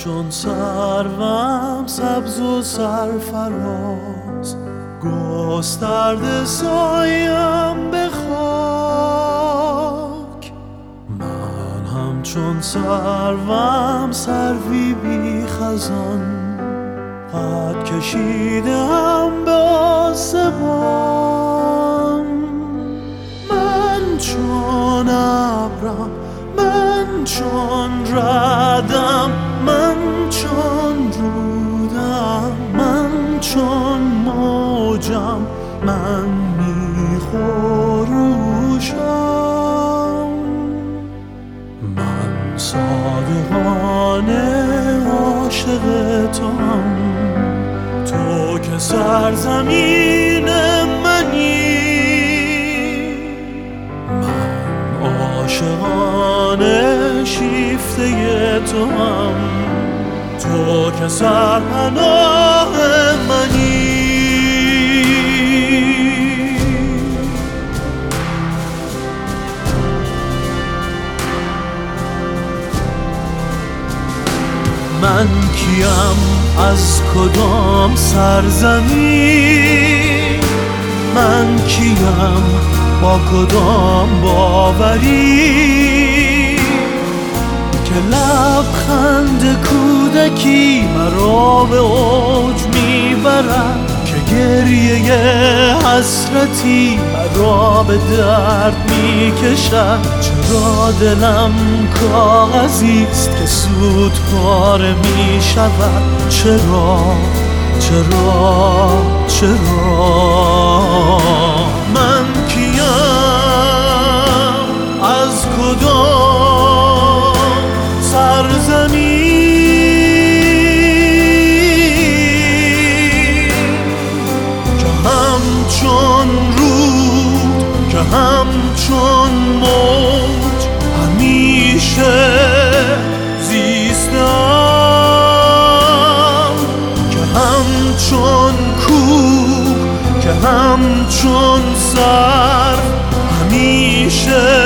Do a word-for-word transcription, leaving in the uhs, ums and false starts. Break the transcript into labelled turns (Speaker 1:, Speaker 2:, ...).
Speaker 1: چون سروم سبز و سرفراز، گسترده سایم به خاک. من همچون سروم سروی بی خزان، قد کشیدم به آسمان. من چون ابرم، من چون ردم، من چون رودم، من چون موجم، من میخروشم. من صادقانه عاشق توام، تو که سرزمین منی. من عاشقانه شیفته توام، تو که سرپناه منی. من کیم از کدام سرزمین، من کیم با کدام باوری، که لبخند کودکی مرا به اوج میبرد، که گریه حسرتی مرا به درد میکشد. چرا دلم کاغذیست که زود پاره میشود؟ چرا چرا چرا من کیم از کدام سرزمین، که همچون رود، که همچون موج همیشه زیستم، که همچون کوه، که همچون سر همیشه